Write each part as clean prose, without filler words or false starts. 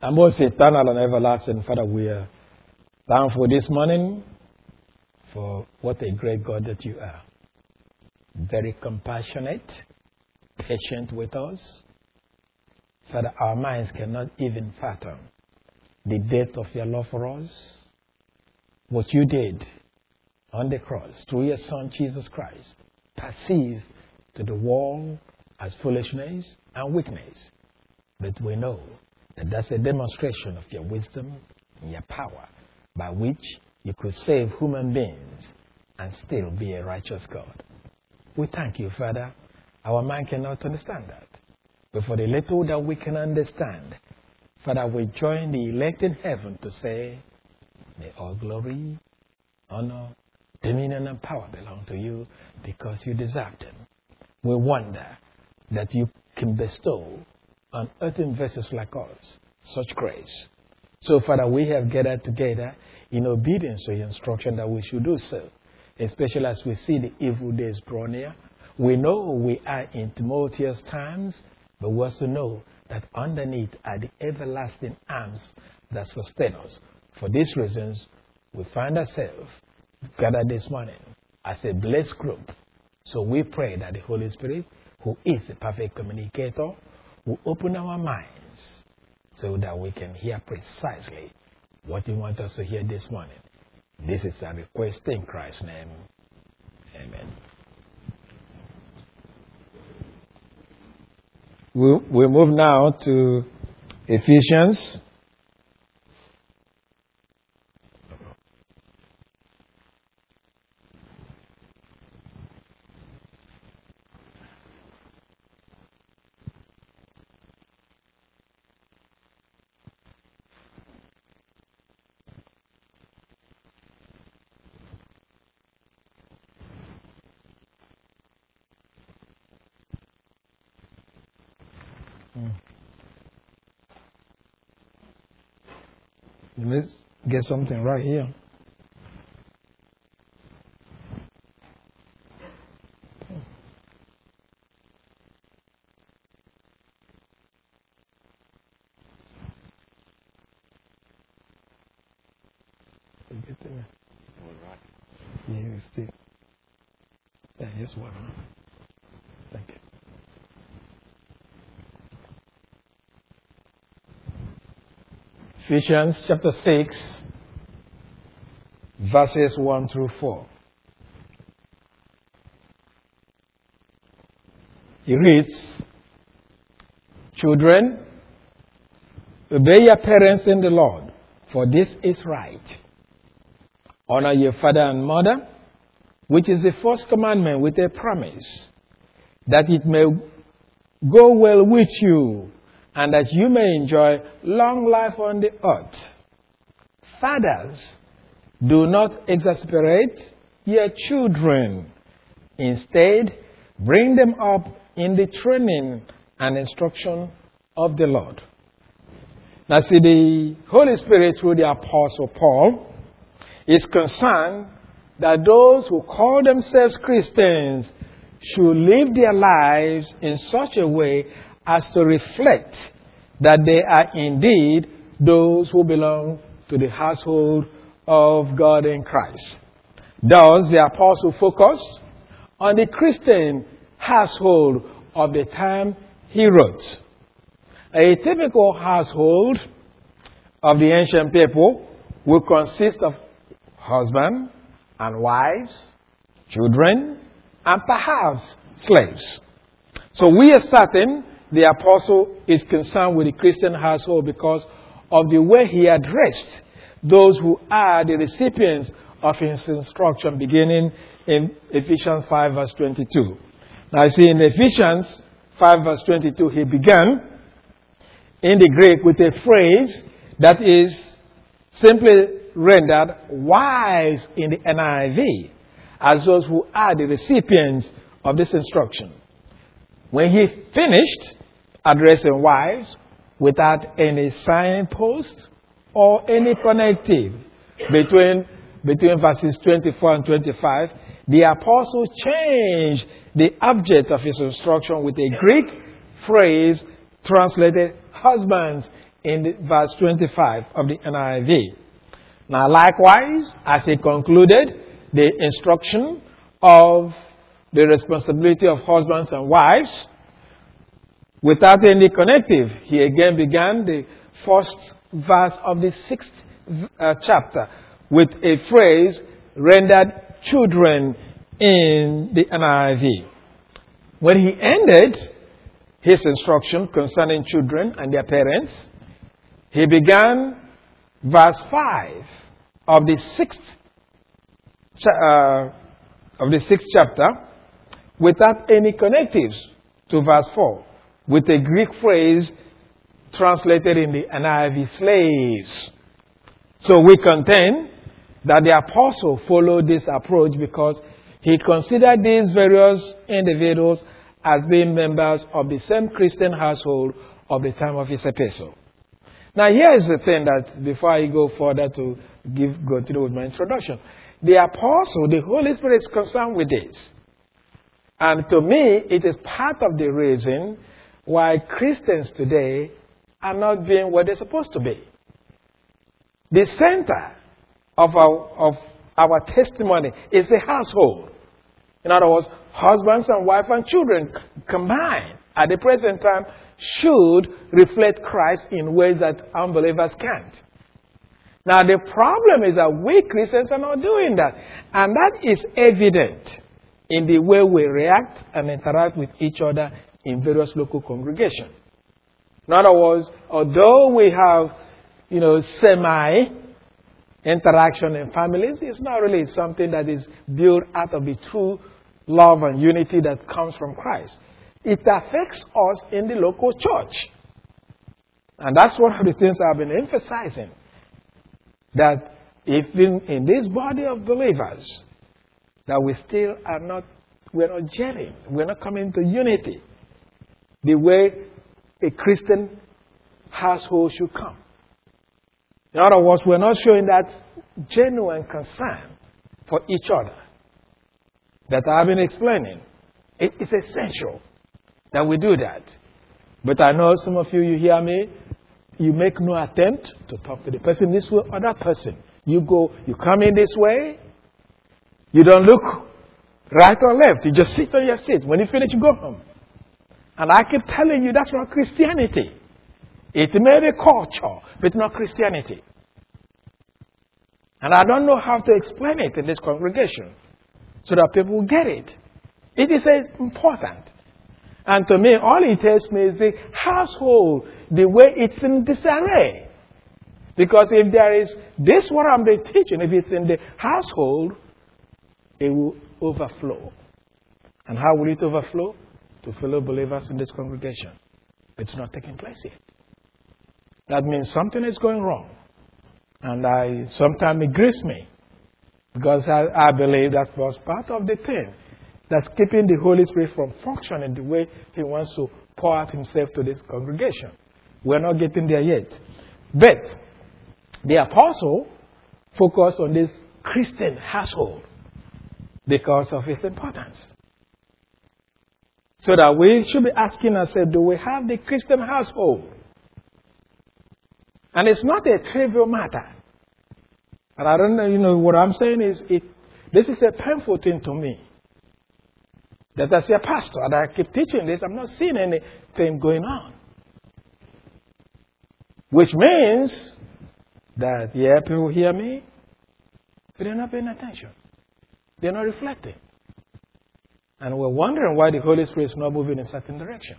And most eternal and everlasting Father, we are thankful this morning for what a great God that you are. Very compassionate, patient with us. Father, our minds cannot even fathom the depth of your love for us. What you did on the cross through your Son, Jesus Christ, perceived to the world as foolishness and weakness. But we know that that's a demonstration of your wisdom and your power by which you could save human beings and still be a righteous God. We thank you, Father. Our mind cannot understand that. But for the little that we can understand, Father, we join the elect in heaven to say, may all glory, honor, dominion, and power belong to you because you deserve them. We wonder that you can bestow on earthen vessels like us such grace. So, Father, we have gathered together in obedience to your instruction that we should do so, especially as we see the evil days draw near. We know we are in tumultuous times, but we also know that underneath are the everlasting arms that sustain us. For these reasons, we find ourselves gathered this morning as a blessed group. So we pray that the Holy Spirit, who is the perfect communicator, will open our minds so that we can hear precisely what you want us to hear this morning. This is our request in Christ's name. Amen. We move now to Ephesians. Let's get something right here. Get there. Yeah, it's still. Yeah, here's one. Thank you. Ephesians chapter 6, verses 1 through 4. He reads, Children, obey your parents in the Lord, for this is right. Honor your father and mother, which is the first commandment with a promise, that it may go well with you, and that you may enjoy long life on the earth. Fathers, do not exasperate your children. Instead, bring them up in the training and instruction of the Lord. Now see, the Holy Spirit through the Apostle Paul is concerned that those who call themselves Christians should live their lives in such a way as to reflect that they are indeed those who belong to the household of God in Christ. Thus, the apostle focused on the Christian household of the time he wrote. A typical household of the ancient people will consist of husband and wives, children, and perhaps slaves. So we are certain the apostle is concerned with the Christian household because of the way he addressed those who are the recipients of his instruction, beginning in Ephesians 5 verse 22. Now, see, in Ephesians 5 verse 22, he began in the Greek with a phrase that is simply rendered wives in the NIV, as those who are the recipients of this instruction. When he finished addressing wives without any signpost or any connective between verses 24 and 25, the apostle changed the object of his instruction with a Greek phrase translated husbands in verse 25 of the NIV. Now, likewise, as he concluded the instruction of the responsibility of husbands and wives, without any connective, he again began the first verse of the 6th chapter with a phrase rendered children in the NIV. When he ended his instruction concerning children and their parents, he began verse 5 of the 6th chapter without any connectives to verse 4 with a Greek phrase translated in the NIV, slaves. So we contend that the apostle followed this approach because he considered these various individuals as being members of the same Christian household of the time of his epistle. Now, here is the thing that before I go further to continue with my introduction, the apostle, the Holy Spirit, is concerned with this. And to me, it is part of the reason why Christians today are not being what they're supposed to be. The center of our testimony is the household. In other words, husbands and wives and children combined at the present time should reflect Christ in ways that unbelievers can't. Now, the problem is that we Christians are not doing that. And that is evident in the way we react and interact with each other in various local congregations. In other words, although we have, semi-interaction in families, it's not really something that is built out of the true love and unity that comes from Christ. It affects us in the local church. And that's one of the things I've been emphasizing. That even in this body of believers, that we're not gelling. We're not coming to unity the way a Christian household should come. In other words, we're not showing that genuine concern for each other that I've been explaining. It's essential that we do that. But I know some of you hear me, you make no attempt to talk to the person this way or that person. You come in this way, you don't look right or left, you just sit on your seat. When you finish, you go home. And I keep telling you that's not Christianity. It may be culture, but not Christianity. And I don't know how to explain it in this congregation so that people will get it. It is important. And to me, all it tells me is the household, the way it's in disarray. Because if there is this what I'm been teaching, if it's in the household, it will overflow. And how will it overflow? To fellow believers in this congregation. It's not taking place yet. That means something is going wrong. And sometimes it grieves me. Because I believe that was part of the thing that's keeping the Holy Spirit from functioning the way He wants to pour out Himself to this congregation. We're not getting there yet. But the apostle focused on this Christian household because of its importance. So that we should be asking ourselves, do we have the Christian household? And it's not a trivial matter. And I don't know, what I'm saying is, this is a painful thing to me. That as a pastor, and I keep teaching this, I'm not seeing anything going on. Which means that, people hear me, but they're not paying attention. They're not reflecting. And we're wondering why the Holy Spirit is not moving in a certain direction.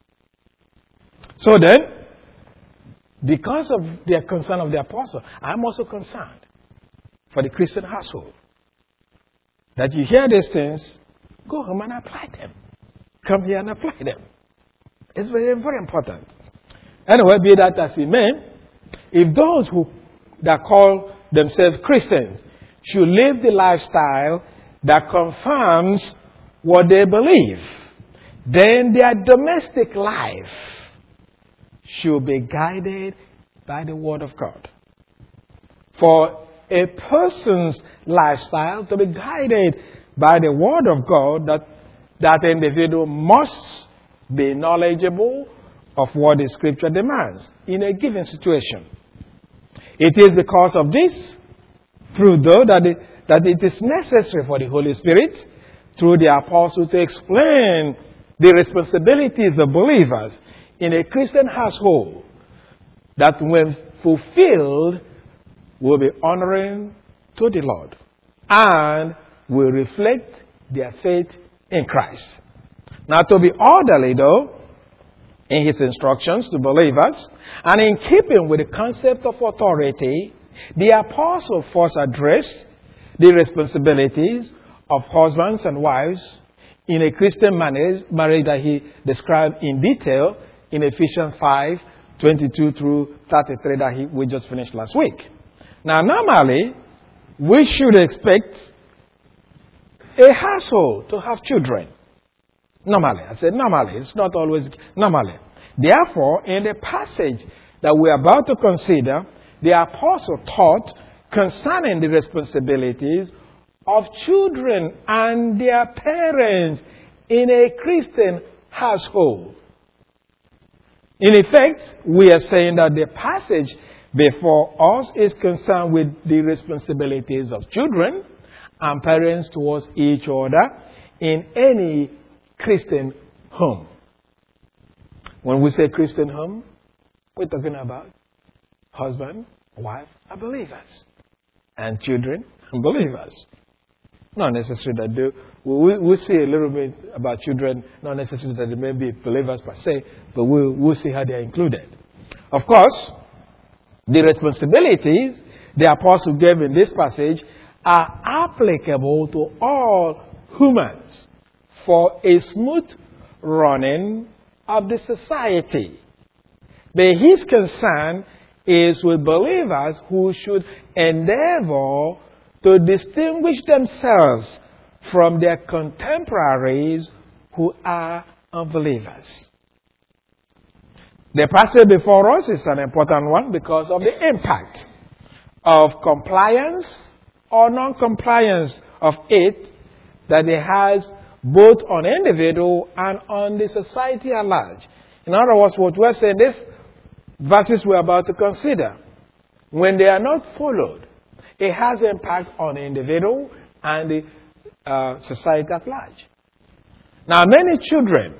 So then, because of the concern of the apostle, I'm also concerned for the Christian household. That you hear these things, go home and apply them. Come here and apply them. It's very, very important. Anyway, be that as it may, if those that call themselves Christians should live the lifestyle that confirms what they believe, then their domestic life should be guided by the Word of God. For a person's lifestyle to be guided by the Word of God, that individual must be knowledgeable of what the Scripture demands in a given situation. It is because of this truth, though, that it is necessary for the Holy Spirit, through the apostle, to explain the responsibilities of believers in a Christian household that, when fulfilled, will be honoring to the Lord and will reflect their faith in Christ. Now, to be orderly, though, in his instructions to believers, and in keeping with the concept of authority, the apostle first addressed the responsibilities of husbands and wives in a Christian marriage that he described in detail in Ephesians 5:22 through 33 that we just finished last week. Now, normally, we should expect a household to have children. Normally. I said normally. It's not always normally. Therefore, in the passage that we are about to consider, the apostle taught concerning the responsibilities of children and their parents in a Christian household. In effect, we are saying that the passage before us is concerned with the responsibilities of children and parents towards each other in any Christian home. When we say Christian home, we're talking about husband, wife, are believers, and children and believers. Not necessarily that we'll see a little bit about children, not necessarily that they may be believers per se, but we'll see how they're included. Of course, the responsibilities the apostle gave in this passage are applicable to all humans for a smooth running of the society. But his concern is with believers who should endeavor to distinguish themselves from their contemporaries who are unbelievers. The passage before us is an important one because of the impact of compliance or non-compliance of it that it has both on individual and on the society at large. In other words, what we're saying, these verses we're about to consider, when they are not followed, it has impact on the individual and the society at large. Now, many children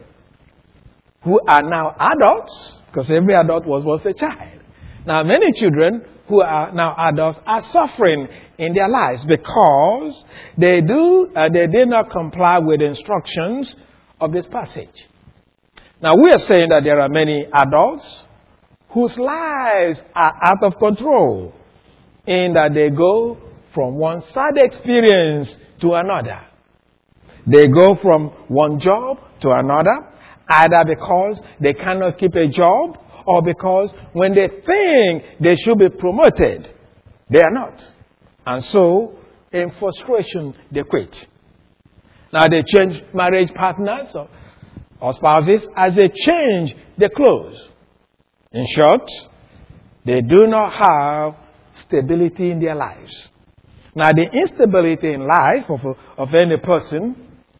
who are now adults, because every adult was once a child. Now, many children who are now adults are suffering in their lives because they did not comply with the instructions of this passage. Now, we are saying that there are many adults whose lives are out of control in that they go from one sad experience to another. They go from one job to another, either because they cannot keep a job or because when they think they should be promoted, they are not. And so, in frustration, they quit. Now, they change marriage partners or spouses as they change their clothes. In short, they do not have stability in their lives. Now, the instability in life of any person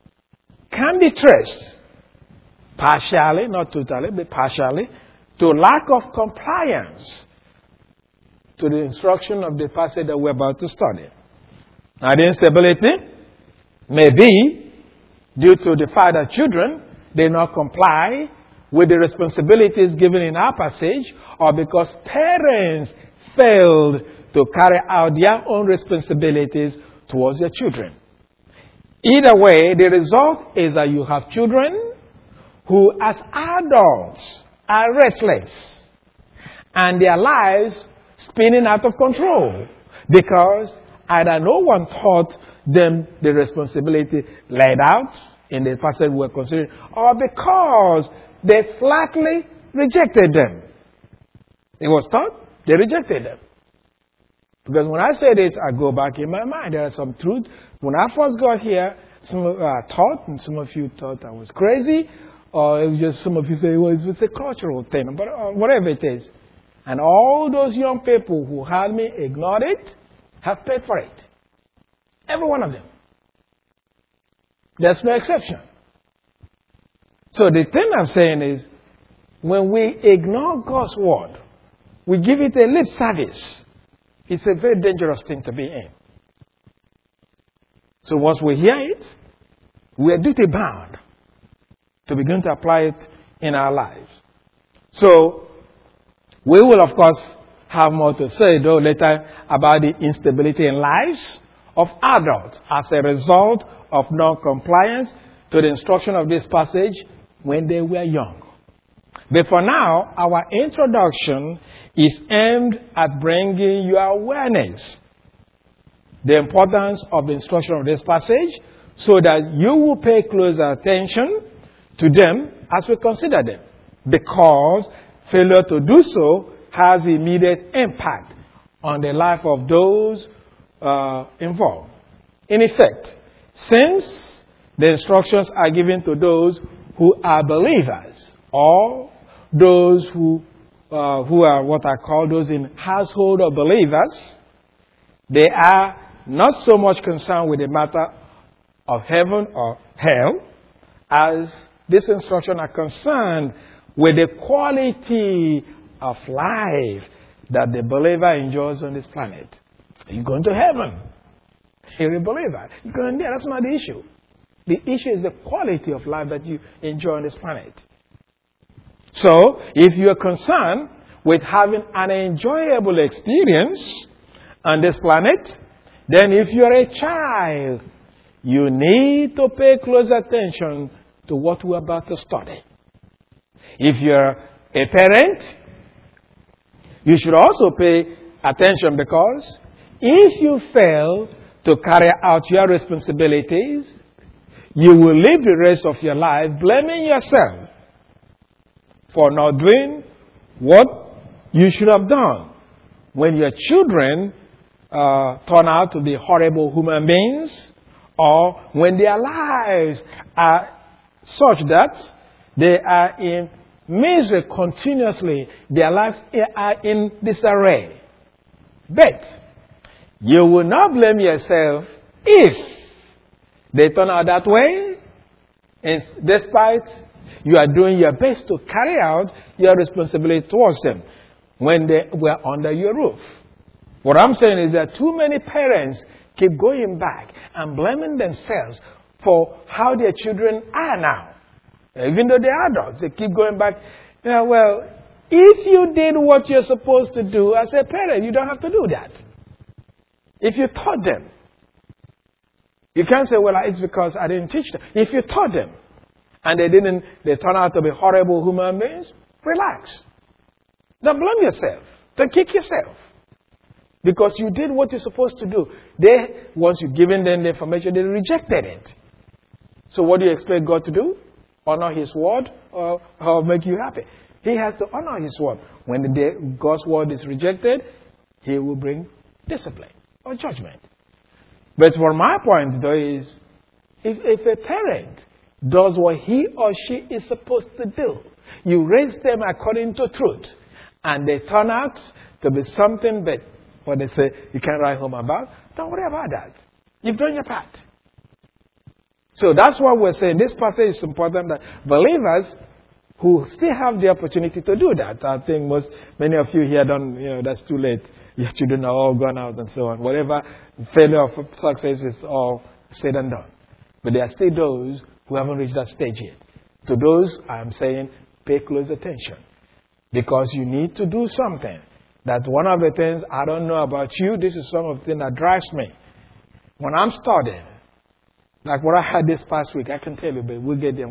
can be traced partially, not totally, but partially, to lack of compliance to the instruction of the passage that we're about to study. Now, the instability may be due to the fact that children did not comply with the responsibilities given in our passage, or because parents failed to carry out their own responsibilities towards their children. Either way, the result is that you have children who, as adults, are restless and their lives spinning out of control because either no one taught them the responsibility laid out in the passage we're considering, or because they flatly rejected them. It was taught, they rejected them. Because when I say this, I go back in my mind. There are some truth. When I first got here, some of taught, and some of you thought I was crazy, or it was just some of you say, well, it's a cultural thing, but whatever it is. And all those young people who had me ignored it have paid for it. Every one of them. There's no exception. So the thing I'm saying is, when we ignore God's word, we give it a lip service, it's a very dangerous thing to be in. So once we hear it, we are duty bound to begin to apply it in our lives. So we will, of course, have more to say, though, later about the instability in lives of adults as a result of non-compliance to the instruction of this passage when they were young. But for now, our introduction is aimed at bringing you awareness the importance of the instruction of this passage so that you will pay closer attention to them as we consider them. Because failure to do so has immediate impact on the life of those involved. In effect, since the instructions are given to those who are believers or those who are what I call those in household of believers, they are not so much concerned with the matter of heaven or hell as this instruction are concerned with the quality of life that the believer enjoys on this planet. You're going to heaven. You're a believer. You're going there. That's not the issue. The issue is the quality of life that you enjoy on this planet. So, if you are concerned with having an enjoyable experience on this planet, then if you're a child, you need to pay close attention to what we're about to study. If you're a parent, you should also pay attention, because if you fail to carry out your responsibilities, you will live the rest of your life blaming yourself for not doing what you should have done. When your children turn out to be horrible human beings, or when their lives are such that they are in misery continuously, their lives are in disarray. But you will not blame yourself if they turn out that way, and despite you are doing your best to carry out your responsibility towards them when they were under your roof. What I'm saying is that too many parents keep going back and blaming themselves for how their children are now. Even though they're adults, they keep going back. Well, if you did what you're supposed to do as a parent, you don't have to do that. If you taught them, you can't say, well, it's because I didn't teach them. If you taught them and they turn out to be horrible human beings, relax. Don't blame yourself. Don't kick yourself. Because you did what you're supposed to do. Once you've given them the information, they rejected it. So what do you expect God to do? Honor His word or make you happy? He has to honor His word. When God's word is rejected, He will bring discipline or judgment. But for my point, though, is if a parent does what he or she is supposed to do, you raise them according to truth, and they turn out to be something that what they say you can't write home about, don't worry about that. You've done your part. So that's why we're saying this passage is important, that believers who still have the opportunity to do that. I think many of you here don't, that's too late. Your children are all gone out and so on. Whatever failure of success is all said and done. But there are still those who haven't reached that stage yet. To those, I'm saying, pay close attention. Because you need to do something. That's one of the things, I don't know about you, this is some of the things that drives me. When I'm studying, like what I had this past week, I can tell you, but we'll get there.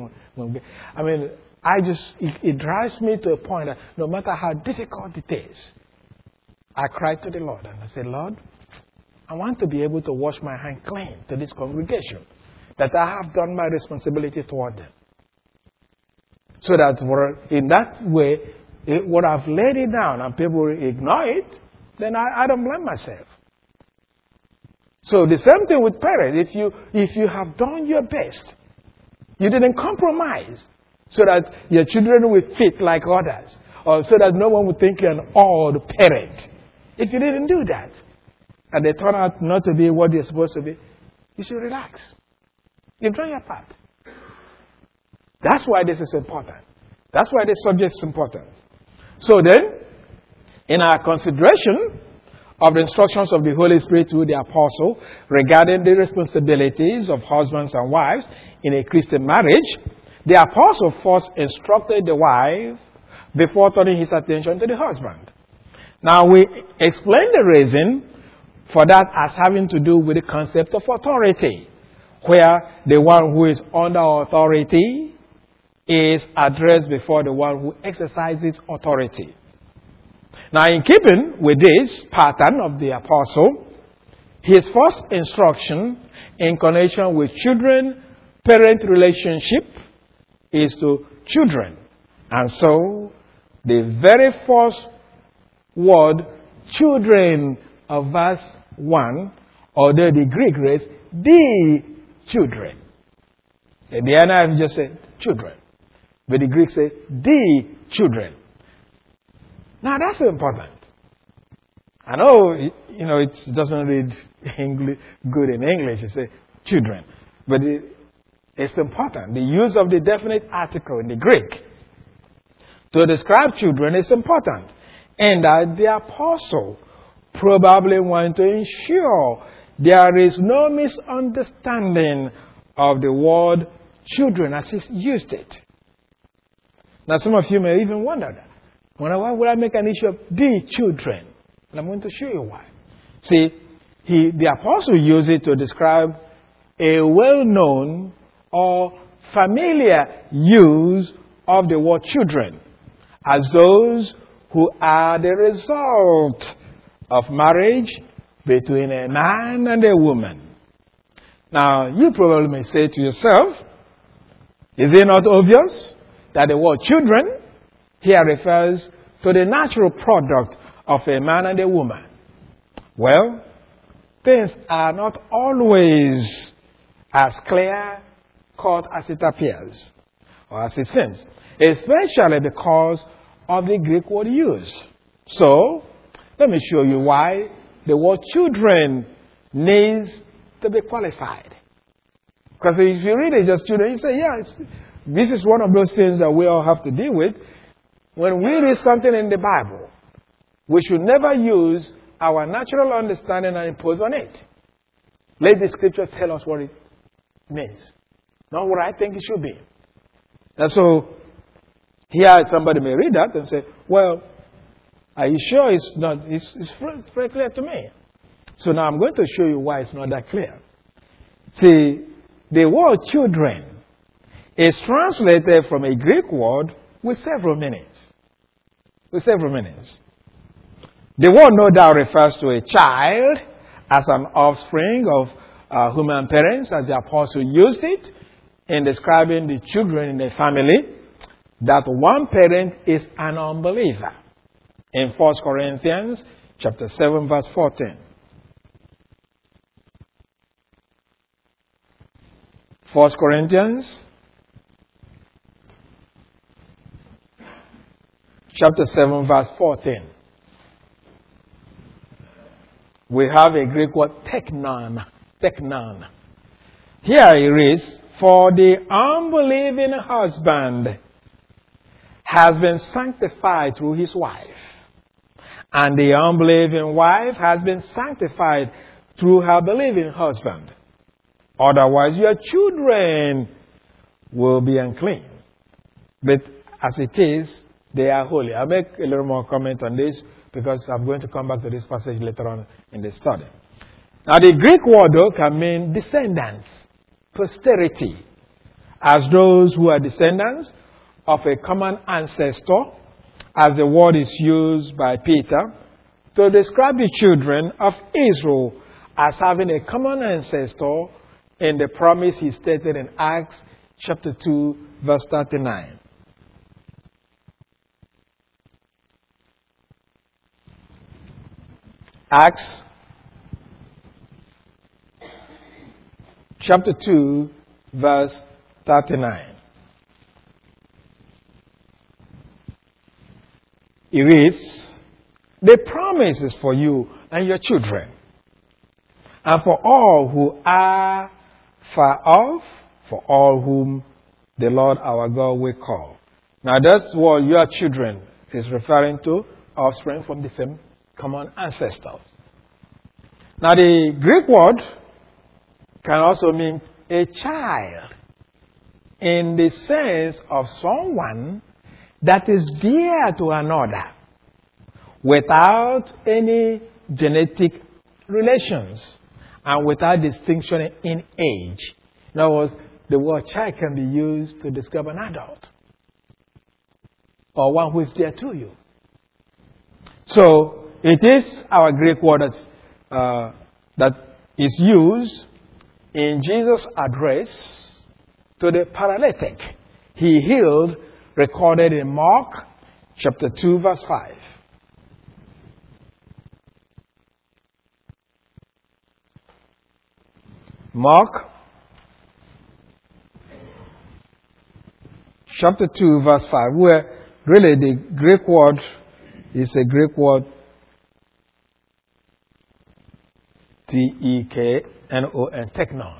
It drives me to a point that no matter how difficult it is, I cry to the Lord and I say, Lord, I want to be able to wash my hand clean to this congregation, that I have done my responsibility toward them. So that in that way, what I've laid it down and people ignore it, then I don't blame myself. So the same thing with parents. If you have done your best, you didn't compromise so that your children will fit like others, or so that no one would think you're an odd parent. If you didn't do that, and they turn out not to be what they're supposed to be, you should relax. You've done your part. That's why this is important. That's why the subject is important. So then, in our consideration of the instructions of the Holy Spirit through the apostle regarding the responsibilities of husbands and wives in a Christian marriage, the apostle first instructed the wife before turning his attention to the husband. Now, we explain the reason for that as having to do with the concept of authority, where the one who is under authority is addressed before the one who exercises authority. Now, in keeping with this pattern of the apostle, his first instruction in connection with children-parent relationship is to children. And so, the very first word, children, of verse 1, although the Greek reads, the children. The NIV just said children. But the Greek says, the children. Now, that's important. I know, it doesn't read good in English. It says children. But it's important. The use of the definite article in the Greek to describe children is important. And that the apostle probably want to ensure there is no misunderstanding of the word children as he used it. Now, some of you may even wonder that. Why would I make an issue of the children? And I'm going to show you why. See, the apostle used it to describe a well-known or familiar use of the word children as those who are the result of marriage between a man and a woman. Now, you probably may say to yourself, is it not obvious that the word children here refers to the natural product of a man and a woman? Well, things are not always as clear-cut as it appears or as it seems, especially because of the Greek word used. So, let me show you why the word children needs to be qualified. Because if you read it just children, you say, this is one of those things that we all have to deal with. When we read something in the Bible, we should never use our natural understanding and impose on it. Let the scripture tell us what it means, not what I think it should be. And so, here somebody may read that and say, well, are you sure it's not? It's very clear to me. So now I'm going to show you why it's not that clear. See, the word children is translated from a Greek word with several meanings. The word no doubt refers to a child as an offspring of human parents, as the apostle used it in describing the children in the family, that one parent is an unbeliever. In 1 Corinthians chapter 7, verse 14. 1 Corinthians chapter 7, verse 14. We have a Greek word teknon. Teknon. Here it reads, for the unbelieving husband has been sanctified through his wife, and the unbelieving wife has been sanctified through her believing husband. Otherwise, your children will be unclean. But as it is, they are holy. I'll make a little more comment on this because I'm going to come back to this passage later on in the study. Now, the Greek word, though, can mean descendants, posterity, as those who are descendants of a common ancestor, as the word is used by Peter to describe the children of Israel as having a common ancestor in the promise he stated in Acts chapter 2, verse 39. Acts chapter 2, verse 39. It reads, the promise is for you and your children, and for all who are far off, for all whom the Lord our God will call. Now that's what your children is referring to, offspring from the same common ancestors. Now the Greek word can also mean a child in the sense of someone that is dear to another without any genetic relations and without distinction in age. In other words, the word child can be used to describe an adult or one who is dear to you. So it is our Greek word that is used in Jesus' address to the paralytic he healed, recorded in Mark chapter 2, verse 5. Mark chapter 2, verse 5, where really the Greek word is a Greek word T-E-K-N-O-N, teknon.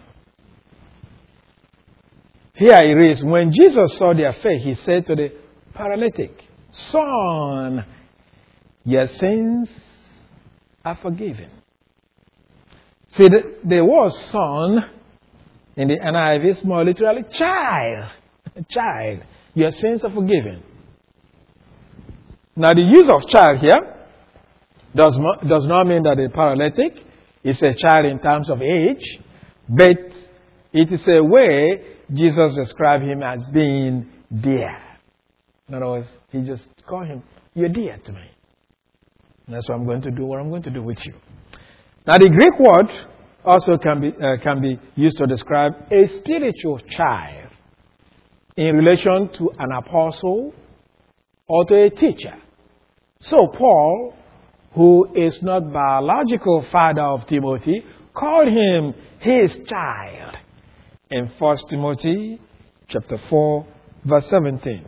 Here it reads, when Jesus saw their faith, he said to the paralytic, son, your sins are forgiven. See, the word son in the NIV is more literally child. Child, your sins are forgiven. Now, the use of child here does not mean that the paralytic is a child in terms of age, but it is a way Jesus described him as being dear. In other words, he just called him, you're dear to me. And that's what I'm going to do, what I'm going to do with you. Now, the Greek word also can be used to describe a spiritual child in relation to an apostle or to a teacher. So Paul, who is not biological father of Timothy, called him his child in 1 Timothy chapter 4, verse 17.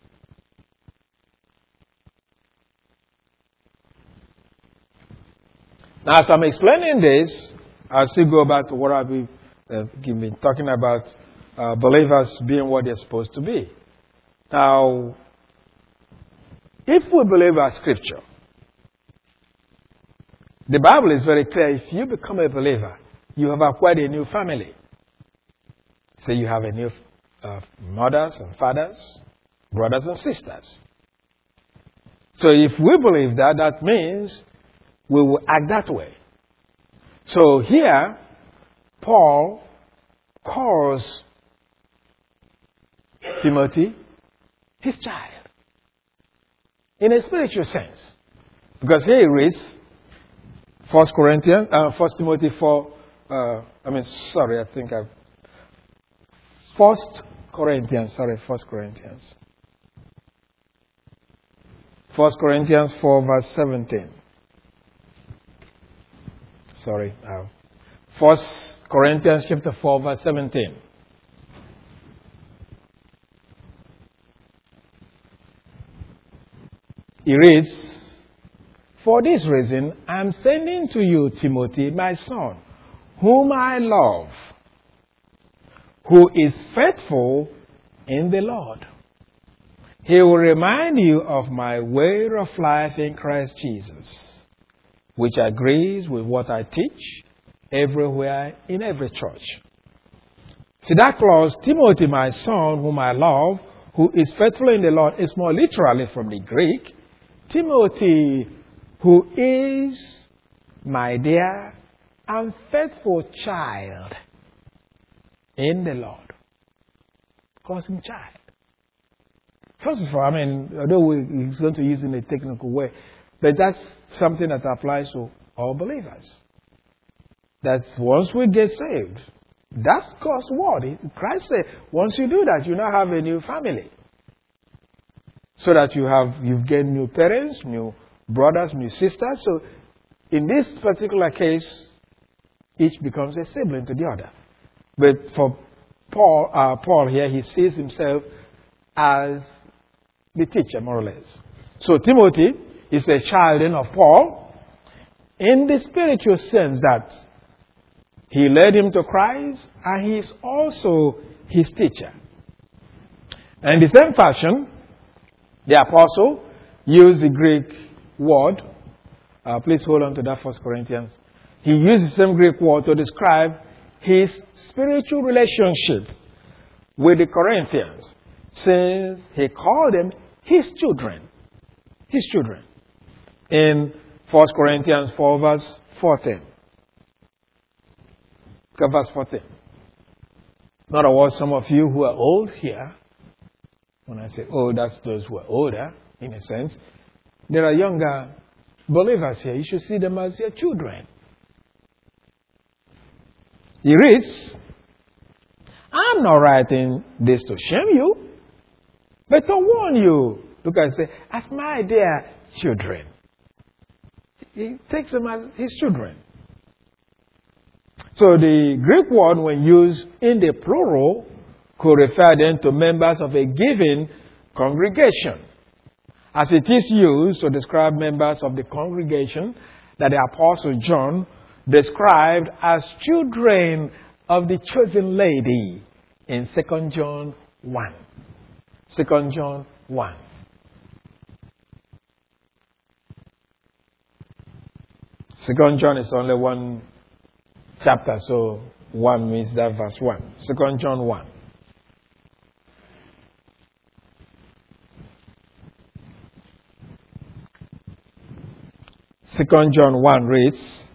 Now, as I'm explaining this, I'll still go back to what I've been talking about, believers being what they're supposed to be. Now, if we believe our scripture, the Bible is very clear. If you become a believer, you have acquired a new family. So you have a new mothers and fathers, brothers and sisters. So if we believe that, that means we will act that way. So here, Paul calls Timothy his child in a spiritual sense. Because here he reads 1 Timothy 4, 1 Corinthians 4, verse 17. 1 Corinthians chapter 4, verse 17. He reads, for this reason, I am sending to you Timothy, my son, whom I love, who is faithful in the Lord. He will remind you of my way of life in Christ Jesus, which agrees with what I teach everywhere in every church. See, that clause, Timothy, my son, whom I love, who is faithful in the Lord, is more literally from the Greek, Timothy, who is my dear and faithful child in the Lord. Calls him child. First of all, although he's going to use it in a technical way, but that's something that applies to all believers. That once we get saved, that's God's word. Christ said, once you do that, you now have a new family. So that you've gained new parents, new brothers, new sisters. So in this particular case, each becomes a sibling to the other. But for Paul here, he sees himself as the teacher, more or less. So Timothy is a child of Paul in the spiritual sense that he led him to Christ and he is also his teacher. And in the same fashion, The apostle used the Greek word. Please hold on to that 1 Corinthians. He used the same Greek word to describe his spiritual relationship with the Corinthians, since he called them his children. His children. In 1 Corinthians 4 verse 14. Look at verse 14. In other words, some of you who are old here, when I say old, that's those who are older, in a sense. There are younger believers here. You should see them as your children. He reads, I'm not writing this to shame you, but to warn you. Look at it, say, as my dear children. He takes them as his children. So the Greek word, when used in the plural, could refer then to members of a given congregation, as it is used to describe members of the congregation that the Apostle John described as children of the chosen lady in 2 John 1. 2 John 1. Second John is only one chapter, so 1 means that verse 1. 2 John 1. Second John 1 reads,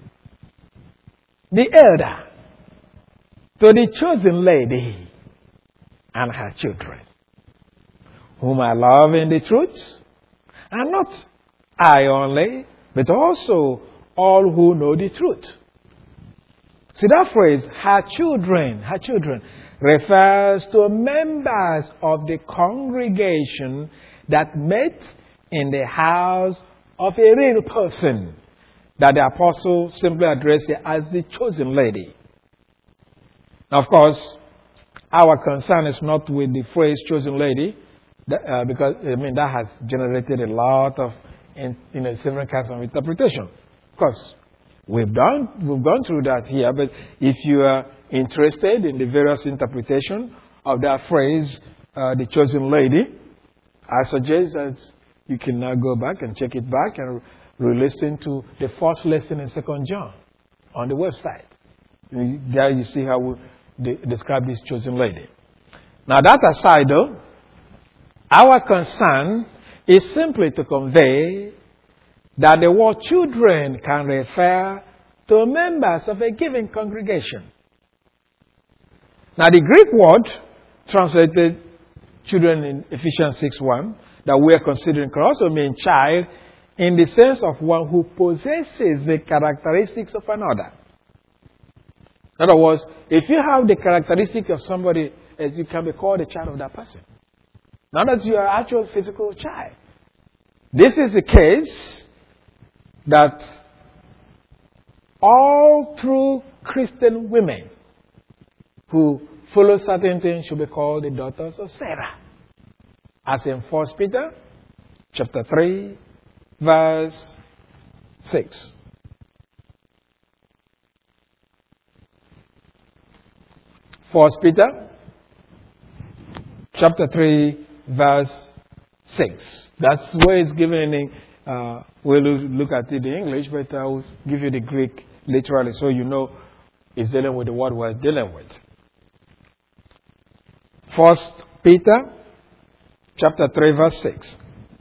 the elder to the chosen lady and her children, whom I love in the truth, and not I only, but also all who know the truth. See that phrase, her children, refers to members of the congregation that met in the house of a real person, that the apostle simply addressed it as the chosen lady. Now, of course, our concern is not with the phrase chosen lady, because that has generated a lot of several kinds of interpretation. Of course, we've gone through that here, but if you are interested in the various interpretation of that phrase, the chosen lady, I suggest that you can now go back and check it back and re-listen to the first lesson in 2 John on the website. There you see how we describe this chosen lady. Now that aside though, our concern is simply to convey that the word children can refer to members of a given congregation. Now the Greek word translated children in Ephesians 6:1 that we are considering can also mean child in the sense of one who possesses the characteristics of another. In other words, if you have the characteristic of somebody, as you can be called a child of that person. Not that you are an actual physical child. This is the case that all true Christian women who follow certain things should be called the daughters of Sarah. As in 1 Peter chapter 3, verse 6. 1 Peter chapter 3, verse 6. That's where it's given in, we'll look at it in English, but I will give you the Greek literally so you know it's dealing with the word we're dealing with. 1 Peter chapter 3, verse 6.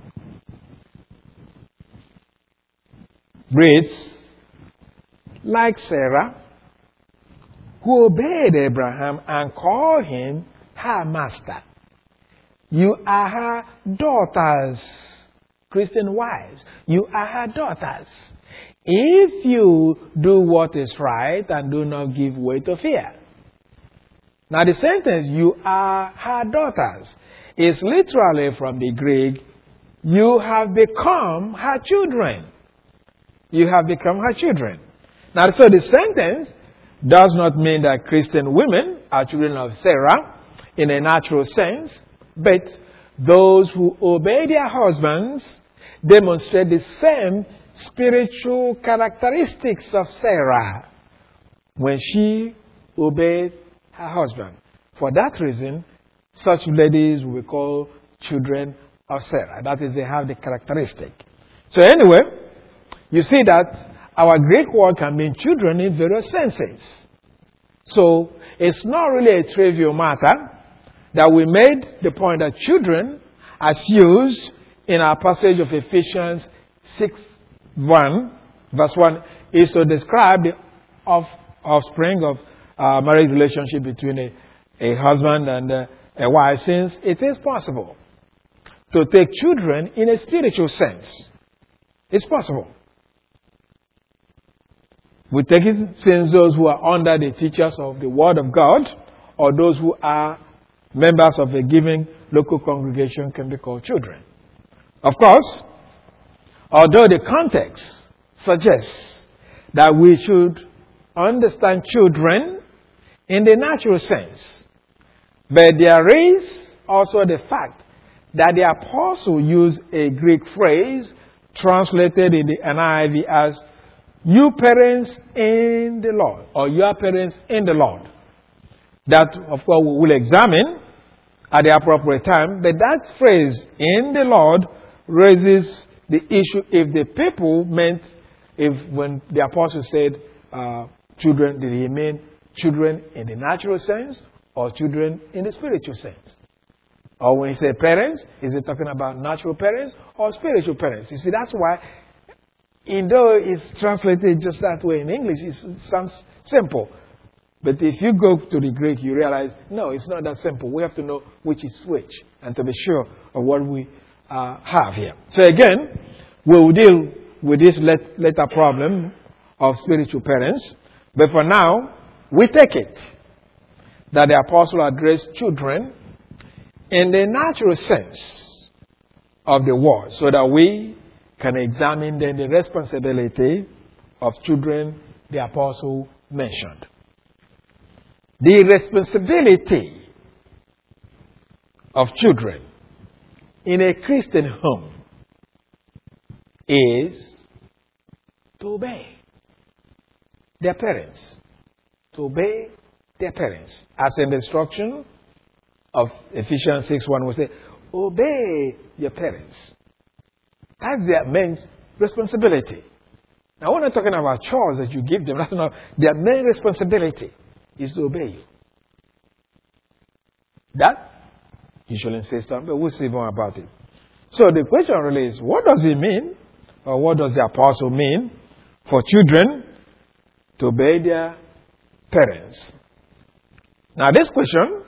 Reads, like Sarah, who obeyed Abraham and called him her master. You are her daughters, Christian wives. You are her daughters. If you do what is right and do not give way to fear. Now the sentence, you are her daughters, is literally from the Greek, you have become her children. You have become her children. Now, so the sentence does not mean that Christian women are children of Sarah in a natural sense, but those who obey their husbands demonstrate the same spiritual characteristics of Sarah when she obeyed her husband. For that reason, such ladies we call children of Sarah. That is, they have the characteristic. So anyway, you see that our Greek word can mean children in various senses. So it's not really a trivial matter that we made the point that children, as used in our passage of Ephesians 6:1, verse 1, is to describe the offspring of marriage relationship between a husband and a wife, since it is possible to take children in a spiritual sense. It's possible. We take it since those who are under the teachers of the Word of God, or those who are members of a given local congregation, can be called children. Of course, although the context suggests that we should understand children in the natural sense, but there is also the fact that the apostle used a Greek phrase translated in the NIV as "you parents in the Lord," or "your parents in the Lord." That, of course, we will examine at the appropriate time, but that phrase, "in the Lord," raises the issue if the people meant, when the apostle said children, did he mean children in the natural sense or children in the spiritual sense? Or when he said parents, is he talking about natural parents or spiritual parents? You see, that's why, though it's translated just that way in English, it sounds simple. But if you go to the Greek, you realize, no, it's not that simple. We have to know which is which and to be sure of what we have here. So again, we'll deal with this later problem of spiritual parents. But for now, we take it that the apostle addressed children in the natural sense of the word, so that we can examine then the responsibility of children the apostle mentioned. The responsibility of children in a Christian home is to obey their parents. To obey their parents. As in the instruction of Ephesians 6:1 we say, obey your parents. That's their main responsibility. Now, we're not talking about chores that you give them. That's not their main responsibility. Is to obey you. That you should insist on, but we'll see more about it. So the question really is, what does it mean, or what does the apostle mean for children to obey their parents? Now this question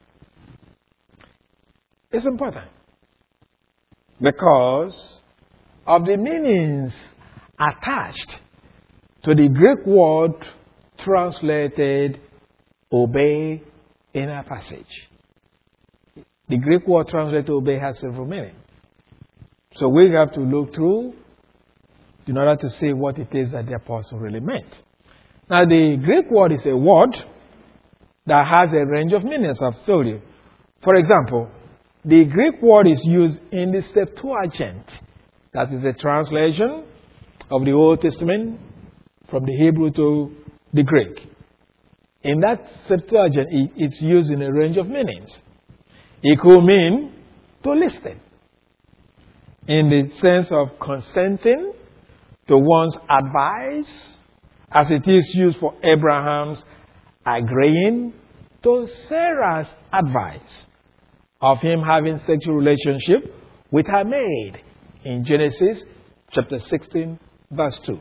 is important because of the meanings attached to the Greek word translated obey in our passage. The Greek word translated obey has several meanings. So we have to look through in order to see what it is that the apostle really meant. Now the Greek word is a word that has a range of meanings, I've told you. For example, the Greek word is used in the Septuagint. That is a translation of the Old Testament from the Hebrew to the Greek. In that Septuagint, it's used in a range of meanings. It could mean to listen, in the sense of consenting to one's advice, as it is used for Abraham's agreeing to Sarah's advice of him having sexual relationship with her maid in Genesis chapter 16, verse 2.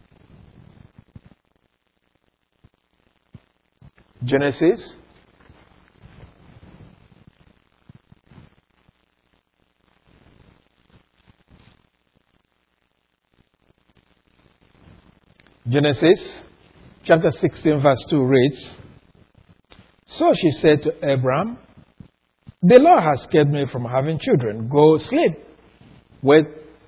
Genesis chapter 16 verse 2 reads, "So she said to Abram, the Lord has kept me from having children. Go sleep with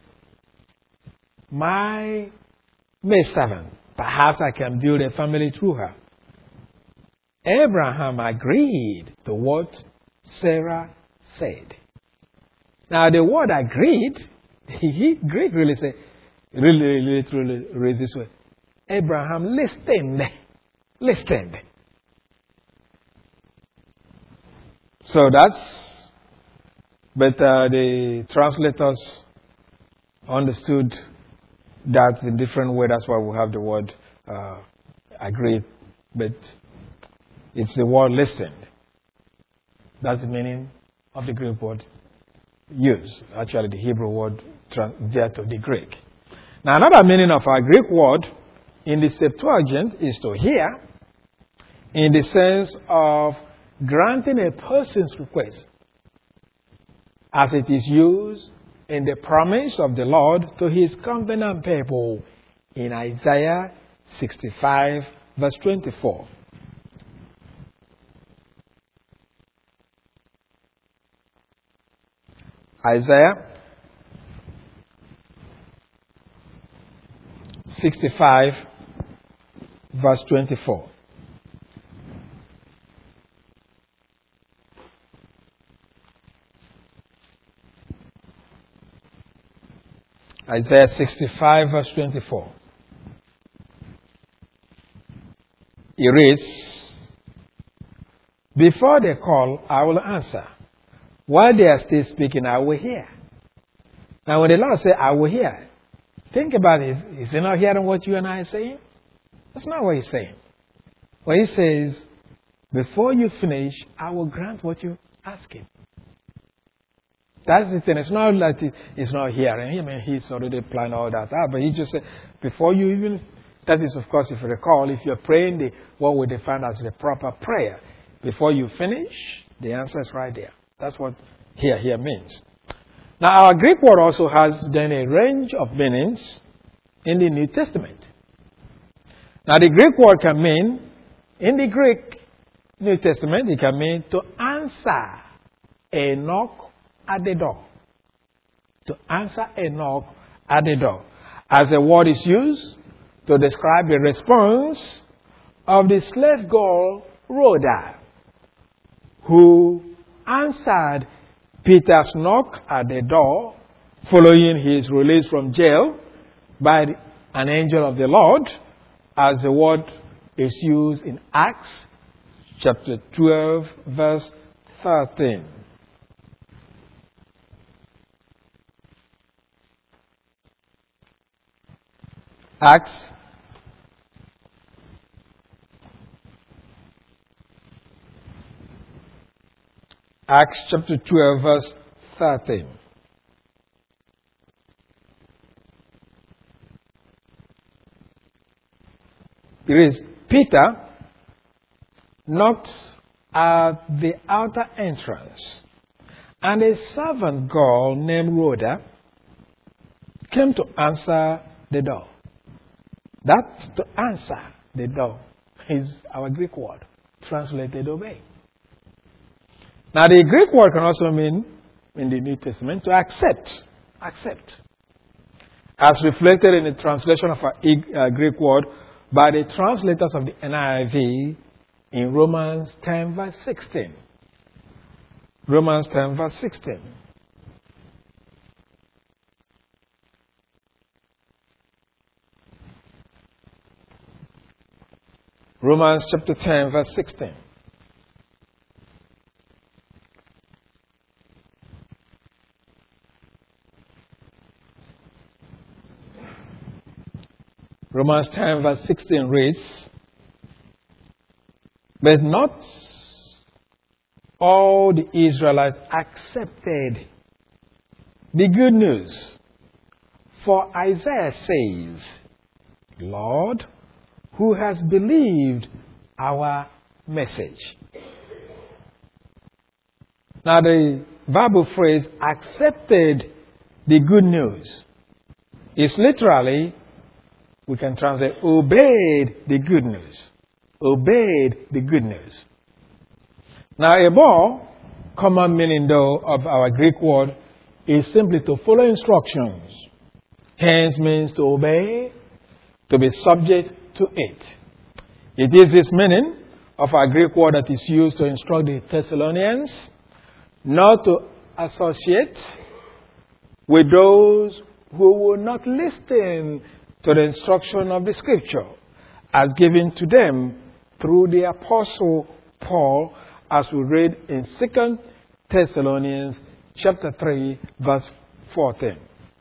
my maidservant. Perhaps I can build a family through her." Abraham agreed to what Sarah said. Now the word agreed, Greek really say, really literally reads this way. Abraham listened. So that's But the translators understood that in different way. That's why we have the word agreed. But it's the word listened. That's the meaning of the Greek word used. Actually, the Hebrew word there to the Greek. Now, another meaning of our Greek word in the Septuagint is to hear, in the sense of granting a person's request, as it is used in the promise of the Lord to his covenant people in Isaiah 65, verse 24. Isaiah 65, verse 24. Isaiah 65, verse 24. It reads, "Before they call, I will answer. While they are still speaking, I will hear." Now, when the Lord says, "I will hear," think about it. Is he not hearing what you and I are saying? That's not what he's saying. What he says, before you finish, I will grant what you're asking. That's the thing. It's not like he's not hearing. I mean, he's already planned all that out. But he just said, before you even, that is, of course, if you recall, if you're praying what we define as the proper prayer, before you finish, the answer is right there. That's what here means. Now, our Greek word also has then a range of meanings in the New Testament. Now, the Greek word can mean, in the Greek New Testament, it can mean to answer a knock at the door. To answer a knock at the door. As the word is used to describe the response of the slave girl Rhoda, who answered Peter's knock at the door following his release from jail by an angel of the Lord, as the word is used in Acts chapter 12, verse 13. Acts chapter 12, verse 13. It is, Peter knocked at the outer entrance, and a servant girl named Rhoda came to answer the door. That to answer the door is our Greek word, translated obey. Now, the Greek word can also mean, in the New Testament, to accept. Accept. As reflected in the translation of our Greek word by the translators of the NIV in Romans 10, verse 16. Romans 10, verse 16. Romans chapter 10, verse 16. Romans 10, verse 16 reads, "But not all the Israelites accepted the good news. For Isaiah says, 'Lord, who has believed our message?'" Now, the verbal phrase "accepted the good news" is literally, we can translate, obeyed the good news. Obeyed the good news. Now, a more common meaning, though, of our Greek word is simply to follow instructions. Hence means to obey, to be subject to it. It is this meaning of our Greek word that is used to instruct the Thessalonians not to associate with those who will not listen to the instruction of the Scripture as given to them through the Apostle Paul, as we read in 2 Thessalonians chapter 3, verse 14.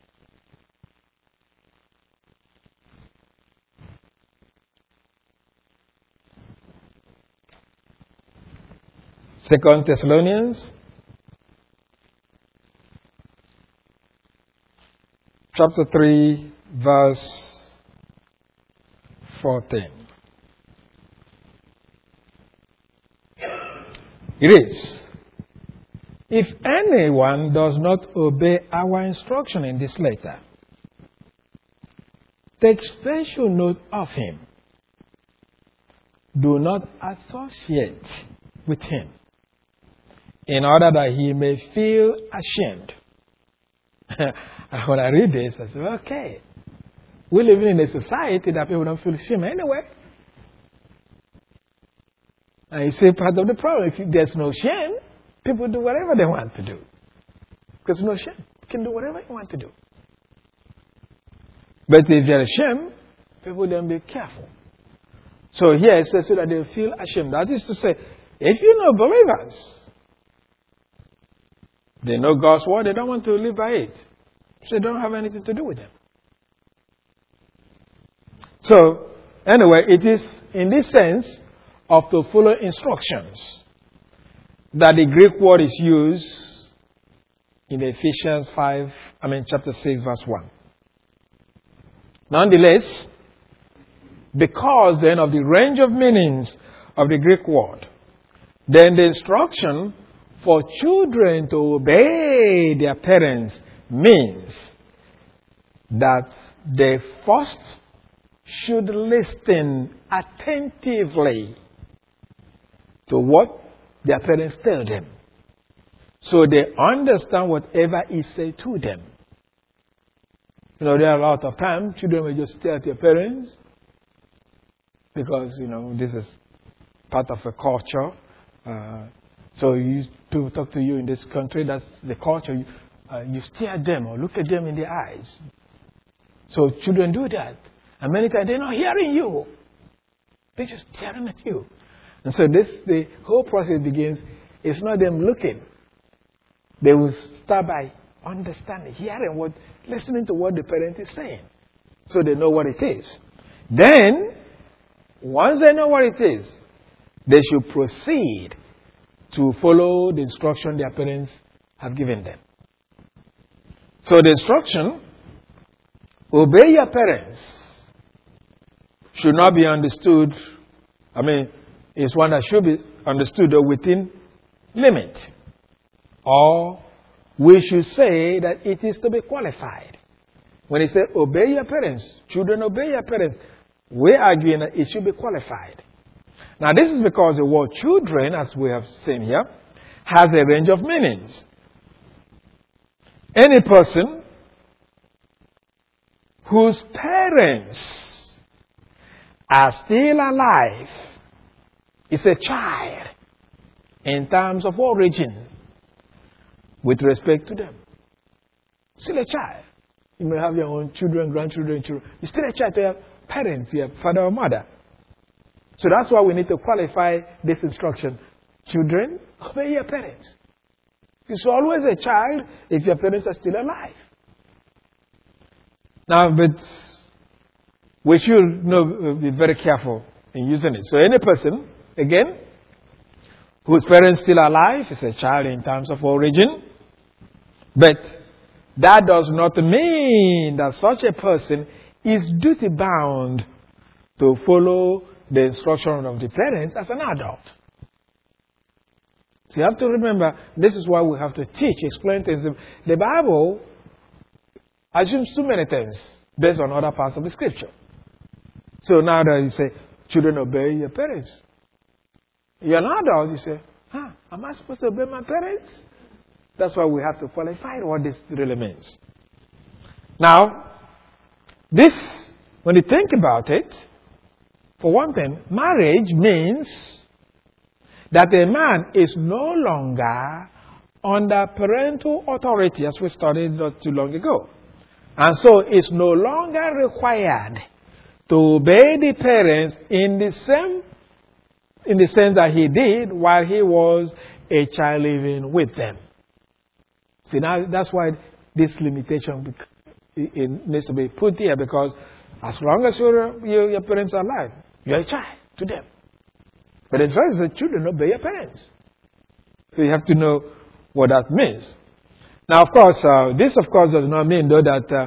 Second Thessalonians chapter 3, verse 14. It is, if anyone does not obey our instruction in this letter, take special note of him. Do not associate with him, in order that he may feel ashamed. When I read this, I say, okay, we're living in a society that people don't feel shame anyway. And you see, part of the problem, if there's no shame, people do whatever they want to do. Because no shame, you can do whatever you want to do. But if there's shame, people then be careful. So here it says so that they feel ashamed. That is to say, if you know believers, they know God's word, they don't want to live by it. So they don't have anything to do with them. So, anyway, it is in this sense of to follow instructions that the Greek word is used in Ephesians chapter 6, verse 1. Nonetheless, because then of the range of meanings of the Greek word, then the instruction for children to obey their parents means that they first should listen attentively to what their parents tell them, so they understand whatever is said to them. You know, there are a lot of times children will just stare at their parents because, you know, this is part of a culture. So people talk to you in this country, that's the culture. You stare at them or look at them in the eyes. So children do that. And many times they're not hearing you. They're just staring at you. And so the whole process begins, it's not them looking. They will start by understanding, listening to what the parent is saying. So they know what it is. Then, once they know what it is, they should proceed to follow the instruction their parents have given them. So the instruction, obey your parents, should not be understood, it's one that should be understood within limit. Or we should say that it is to be qualified. When it says obey your parents, children obey your parents, we're arguing that it should be qualified. Now this is because the word children, as we have seen here, has a range of meanings. Any person whose parents are still alive is a child in terms of origin with respect to them. Still a child. You may have your own children, grandchildren, children. You're still a child to your parents, your father or mother. So that's why we need to qualify this instruction. Children, obey your parents. It's always a child if your parents are still alive. Now, but we should be very careful in using it. So any person, again, whose parents still alive is a child in terms of origin. But that does not mean that such a person is duty bound to follow the instruction of the parents as an adult. So you have to remember, this is why we have to teach, explain things. The Bible assumes too many things based on other parts of the scripture. So now that you say, children obey your parents. You're an adult, you say, am I supposed to obey my parents? That's why we have to qualify what this really means. Now, this, when you think about it, for one thing, marriage means that a man is no longer under parental authority, as we studied not too long ago. And so it's no longer required to obey the parents in the sense that he did while he was a child living with them. See, now that's why this limitation it needs to be put here, because as long as your parents are alive, you're a child to them. But as far as the children obey your parents. So you have to know what that means. Now, of course, this, of course, does not mean, though, that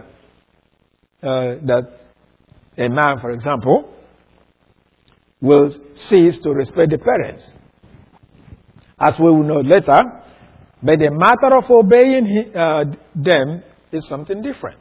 a man, for example, will cease to respect the parents, as we will know later. But the matter of obeying them is something different.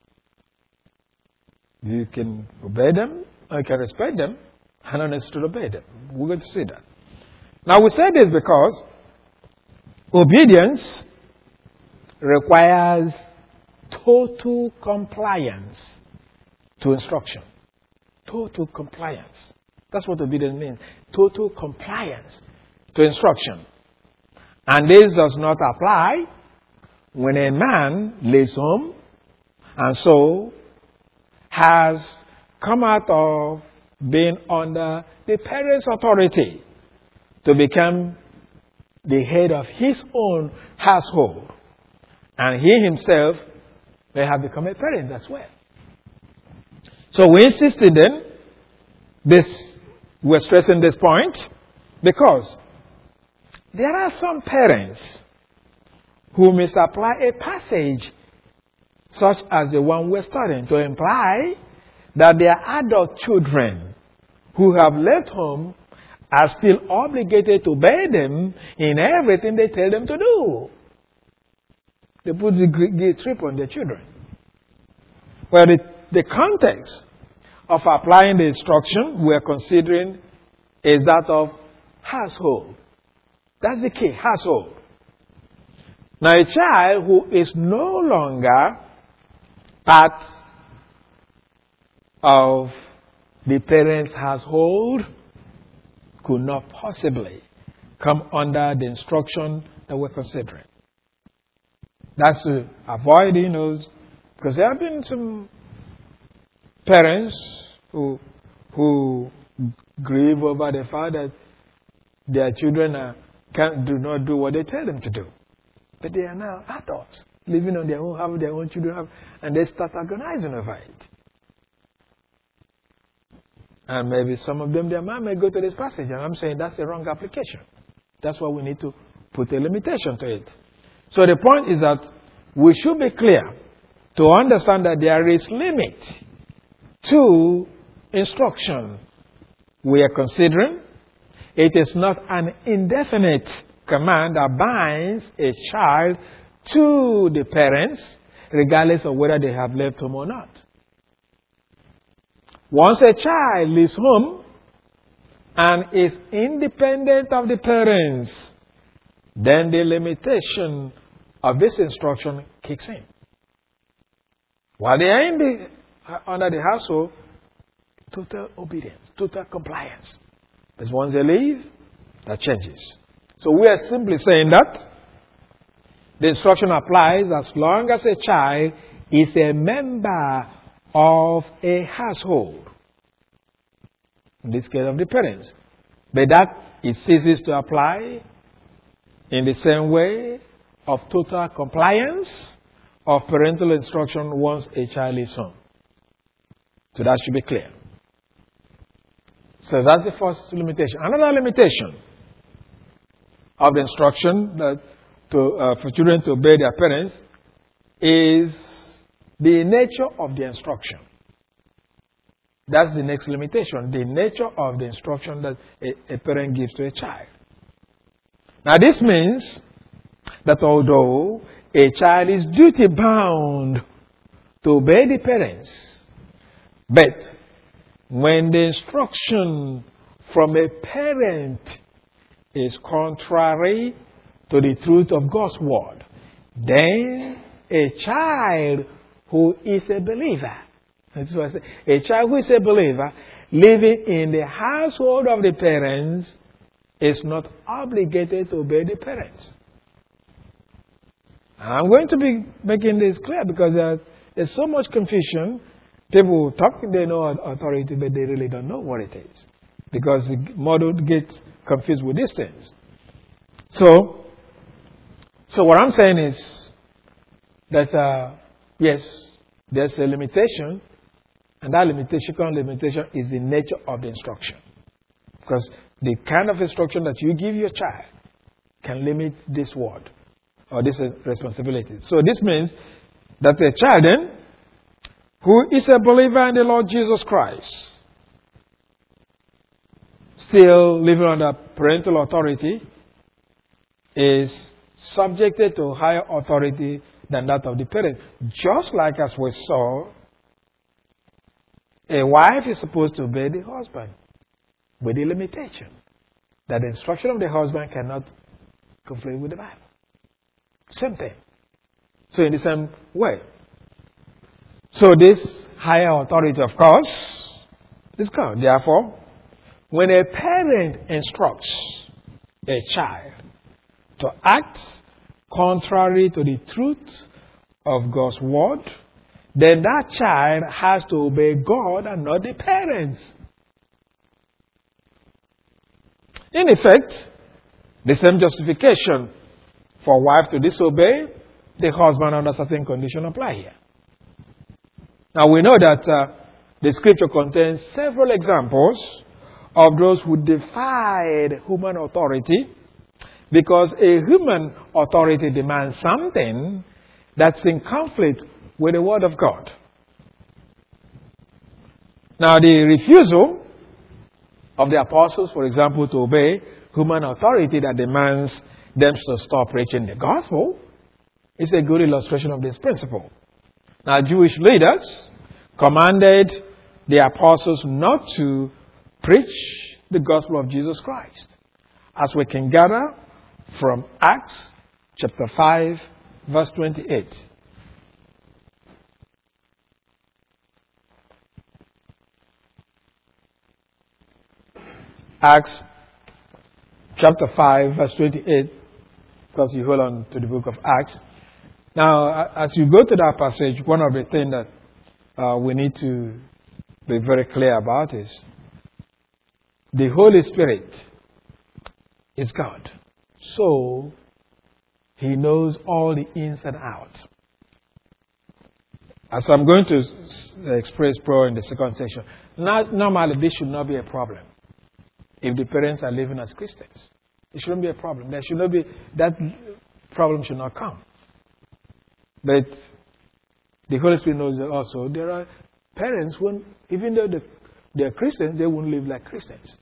You can obey them, or you can respect them, and not necessarily obey them. We're going to see that. Now, we say this because obedience requires total compliance to instruction. Total compliance. That's what obedience means. Total compliance to instruction. And this does not apply when a man leaves home and so has come out of being under the parents' authority to become the head of his own household. And he himself may have become a parent as well. So we insisted then, we're stressing this point because there are some parents who misapply a passage such as the one we're studying to imply that their adult children who have left home are still obligated to obey them in everything they tell them to do. They put the guilt trip on their children. Well, the context of applying the instruction we're considering is that of household. That's the key, household. Now, a child who is no longer part of the parent's household could not possibly come under the instruction that we're considering. That's to avoid, because there have been some parents who grieve over the fact that their children do not do what they tell them to do. But they are now adults, living on their own, have their own children, and they start agonizing over it. And maybe some of them, their mind may go to this passage, and I'm saying that's the wrong application. That's why we need to put a limitation to it. So the point is that we should be clear to understand that there is limit to instruction we are considering. It is not an indefinite command that binds a child to the parents, regardless of whether they have left home or not. Once a child leaves home and is independent of the parents, then the limitation of this instruction kicks in. While they are under the household, total obedience, total compliance. But once they leave, that changes. So we are simply saying that the instruction applies as long as a child is a member of a household. In this case of the parents. But that it ceases to apply in the same way of total compliance of parental instruction once a child is home. So that should be clear. So that's the first limitation. Another limitation of the instruction that for children to obey their parents is the nature of the instruction. That's the next limitation, the nature of the instruction that a parent gives to a child. Now this means that although a child is duty bound to obey the parents, but when the instruction from a parent is contrary to the truth of God's word, then a child who is a believer, that's what I say, a child who is a believer living in the household of the parents is not obligated to obey the parents. And I'm going to be making this clear because there's so much confusion. People talk, they know authority, but they really don't know what it is. Because the model gets confused with these things. So what I'm saying is, that, yes, there's a limitation, and that limitation is the nature of the instruction. Because the kind of instruction that you give your child can limit this word or this responsibility. So this means that a child then, who is a believer in the Lord Jesus Christ, still living under parental authority, is subjected to higher authority than that of the parent. Just like as we saw, a wife is supposed to obey the husband with the limitation that the instruction of the husband cannot conflict with the Bible. Same thing. So in the same way. So this higher authority, of course, is God. Therefore, when a parent instructs a child to act contrary to the truth of God's word, then that child has to obey God and not the parents. In effect, the same justification for wife to disobey the husband under certain conditions apply here. Now we know that the scripture contains several examples of those who defied human authority, because a human authority demands something that's in conflict with the Word of God. Now, the refusal of the apostles, for example, to obey human authority that demands them to stop preaching the gospel is a good illustration of this principle. Now, Jewish leaders commanded the apostles not to preach the gospel of Jesus Christ, as we can gather from Acts chapter 5, verse 28. Acts chapter 5, verse 28, because you hold on to the book of Acts. Now, as you go to that passage, one of the things that we need to be very clear about is the Holy Spirit is God. So, He knows all the ins and outs. As I'm going to express prayer in the second section, normally this should not be a problem. If the parents are living as Christians, it shouldn't be a problem. There should not be, that problem should not come. But the Holy Spirit knows that also there are parents who, even though they're Christians, they won't live like Christians.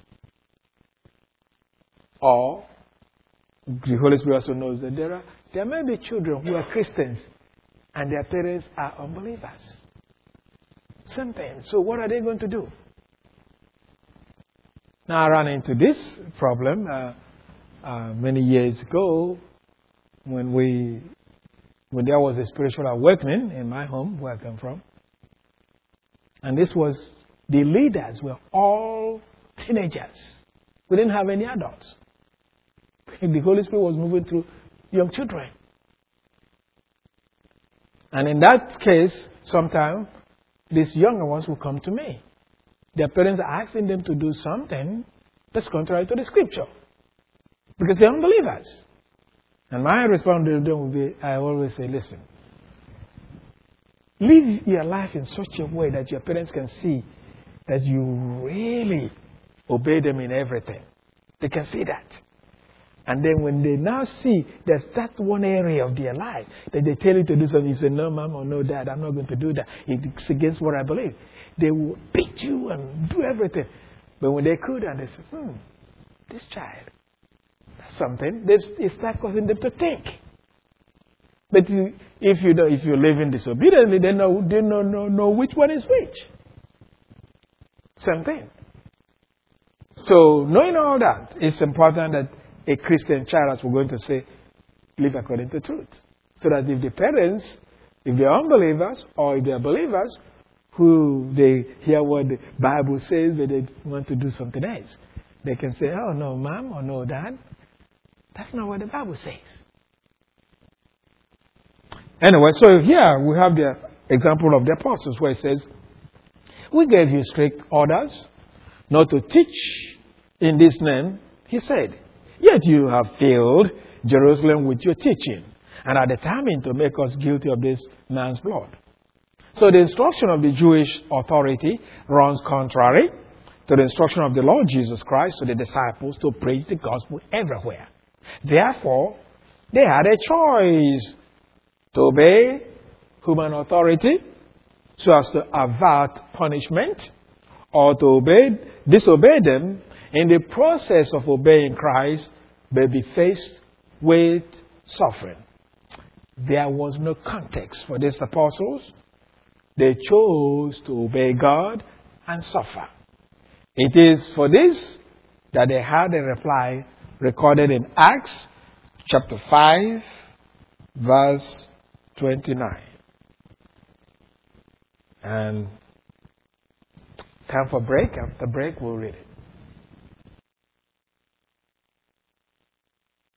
Or the Holy Spirit also knows that there may be children who are Christians and their parents are unbelievers. Same thing. So what are they going to do? Now, I ran into this problem many years ago when there was a spiritual awakening in my home where I come from. And this was, the leaders were all teenagers. We didn't have any adults. The Holy Spirit was moving through young children. And in that case, sometimes these younger ones will come to me. Their parents are asking them to do something that's contrary to the scripture, because they're unbelievers. And my response to them will be, I always say, listen, live your life in such a way that your parents can see that you really obey them in everything. They can see that. And then when they now see there's that one area of their life that they tell you to do something, you say, no, mom, or no, dad, I'm not going to do that. It's against what I believe. They will beat you and do everything. But when they could, and they say, this child, that's something. It starts causing them to think. But if you live in disobediently, they don't know which one is which. Same thing. So knowing all that, it's important that a Christian child, as we're going to say, live according to truth. So that if the parents, if they're unbelievers or if they're believers, who they hear what the Bible says, but they want to do something else, they can say, oh, no, mom, or no, dad. That's not what the Bible says. Anyway, so here we have the example of the apostles where it says, we gave you strict orders not to teach in this name, he said. Yet you have filled Jerusalem with your teaching and are determined to make us guilty of this man's blood. So the instruction of the Jewish authority runs contrary to the instruction of the Lord Jesus Christ to the disciples to preach the gospel everywhere. Therefore, they had a choice to obey human authority so as to avert punishment, or to disobey them in the process of obeying Christ, but be faced with suffering. There was no context for these apostles. They chose to obey God and suffer. It is for this that they had a reply recorded in Acts chapter 5, verse 29. And time for break. After break, we'll read it.